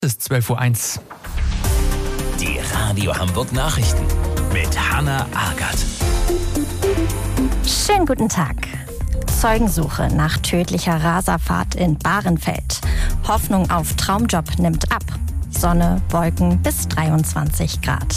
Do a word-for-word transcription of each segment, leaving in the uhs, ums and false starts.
Es ist zwölf Uhr eins. Die Radio Hamburg Nachrichten mit Hanna Agert. Schönen guten Tag. Zeugensuche nach tödlicher Raserfahrt in Bahrenfeld. Hoffnung auf Traumjob nimmt ab. Sonne, Wolken bis dreiundzwanzig Grad.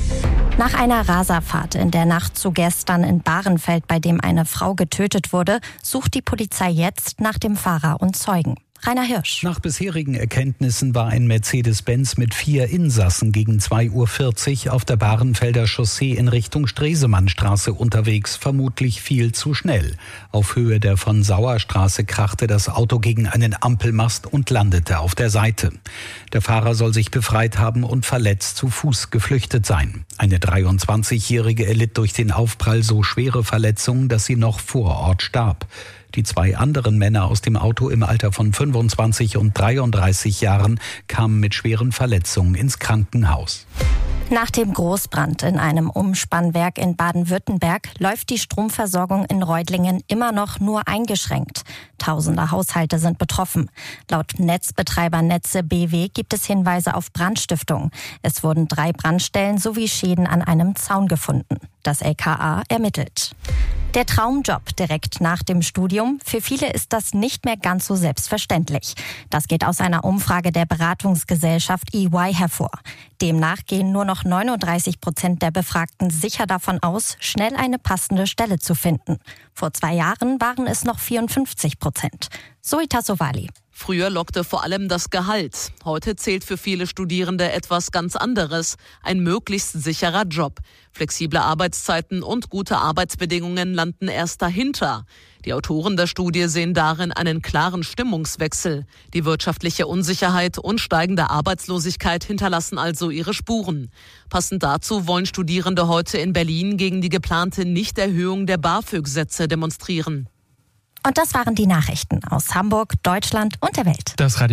Nach einer Raserfahrt in der Nacht zu gestern in Bahrenfeld, bei dem eine Frau getötet wurde, sucht die Polizei jetzt nach dem Fahrer und Zeugen. Rainer Hirsch. Nach bisherigen Erkenntnissen war ein Mercedes-Benz mit vier Insassen gegen zwei Uhr vierzig auf der Bahrenfelder Chaussee in Richtung Stresemannstraße unterwegs, vermutlich viel zu schnell. Auf Höhe der von Sauerstraße krachte das Auto gegen einen Ampelmast und landete auf der Seite. Der Fahrer soll sich befreit haben und verletzt zu Fuß geflüchtet sein. Eine dreiundzwanzigjährige erlitt durch den Aufprall so schwere Verletzungen, dass sie noch vor Ort starb. Die zwei anderen Männer aus dem Auto im Alter von fünfundzwanzig und dreiunddreißig Jahren kamen mit schweren Verletzungen ins Krankenhaus. Nach dem Großbrand in einem Umspannwerk in Baden-Württemberg läuft die Stromversorgung in Reutlingen immer noch nur eingeschränkt. Tausende Haushalte sind betroffen. Laut Netzbetreiber Netze B W gibt es Hinweise auf Brandstiftung. Es wurden drei Brandstellen sowie Schäden an einem Zaun gefunden. Das L K A ermittelt. Der Traumjob direkt nach dem Studium, für viele ist das nicht mehr ganz so selbstverständlich. Das geht aus einer Umfrage der Beratungsgesellschaft E Y hervor. Demnach gehen nur noch neununddreißig Prozent der Befragten sicher davon aus, schnell eine passende Stelle zu finden. Vor zwei Jahren waren es noch vierundfünfzig Prozent. Zoita Sowali. Früher lockte vor allem das Gehalt. Heute zählt für viele Studierende etwas ganz anderes, ein möglichst sicherer Job. Flexible Arbeitszeiten und gute Arbeitsbedingungen landen erst dahinter. Die Autoren der Studie sehen darin einen klaren Stimmungswechsel. Die wirtschaftliche Unsicherheit und steigende Arbeitslosigkeit hinterlassen also ihre Spuren. Passend dazu wollen Studierende heute in Berlin gegen die geplante Nichterhöhung der BAföG-Sätze demonstrieren. Und das waren die Nachrichten aus Hamburg, Deutschland und der Welt. Das Radio